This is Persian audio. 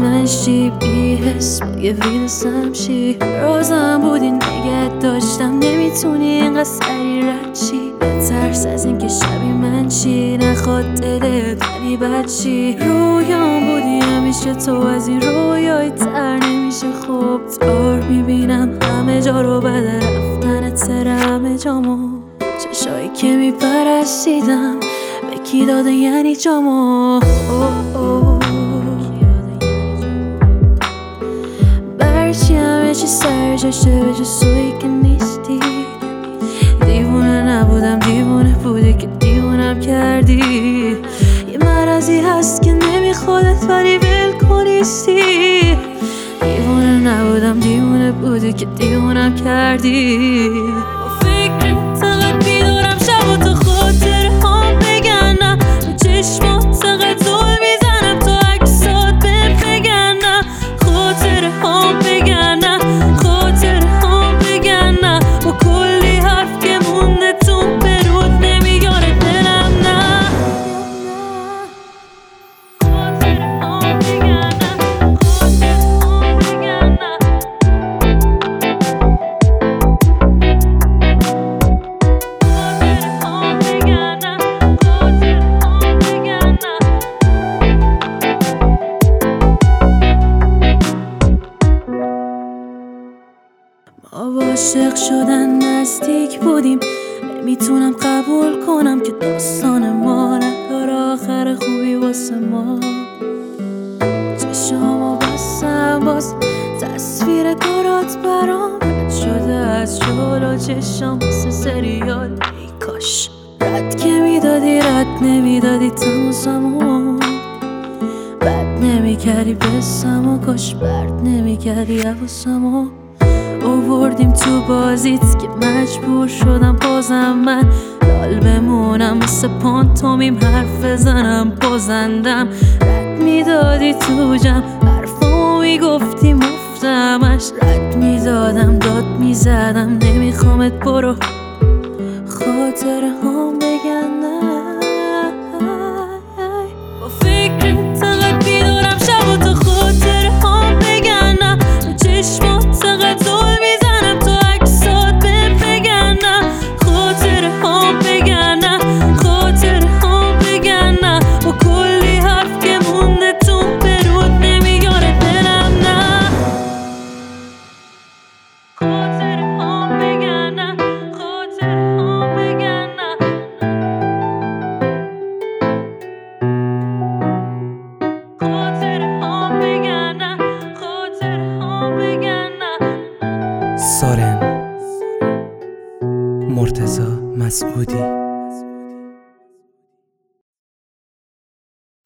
من شی بی حس مگه ویدسم شی روزم بودی نگه داشتم نمیتونی اینقدر سری رد شی بترس از اینکه شبی من چی نخواد دلت ولی بد چی رویام بودی همیشه تو از این رویای تر نمیشه خوب دار میبینم همه جا رو بعد رفتنت همه جامو چشایی که میپرستیدم به کی داده یعنی جامو برچی همه چی سر جاشه به جز تویی که نیستی دیوونه نبودم دیوونه بودی که دیوونم کردی یه مرضی هست که نمیخوادت ولی ولکنیستی دیوونه نبودم دیوونه بودی که دیوونم کردی با فکرت تقد بیدارم شب و تو خاطر هم بگنم به چشمات تقد زول میزنم تو عکسات بگنم خاطر هم بگنم خاطر هم بگنم با کلی حرف که مونده تو برود نمیاره دلم نه خاطر هم بگنم خاطر هم بگنم ما با عاشق شدن نزدیک بودیم نمیتونم قبول کنم که داستان ما نداره آخر خوبی واسه ما چشامو بستم باز تصویر کارات برام رد شده از جلو چشام مثل سریال ای کاش رد که میدادی رد نمیدادی تماسمو بد نمیکردی بسمو کاش برد نمیکردی حواسمو آوردیم تو بازیت که مجبور شدم بازم من لال بمونم مثل پانتومیم حرف بزنم بازندم رد میدادی تو جمع حرفامو میگفتی مفتمش رد میدادم داد میزدم نمیخوامت برو خاطر هم بگنم با فکرت تقد بیدارم شب و تو خاطر هم بگنم به چشمات تقد زول میزنم تو عکسات بگنم خاطر هم بگنم خاطر هم بگنم با کلی حرف که مونده تو برود نمیاره دلم نه خاطر هم بگنم خاطر هم بگنم خاطر هم بگنم خاطر هم بگنم سارن مرتضی مسعودی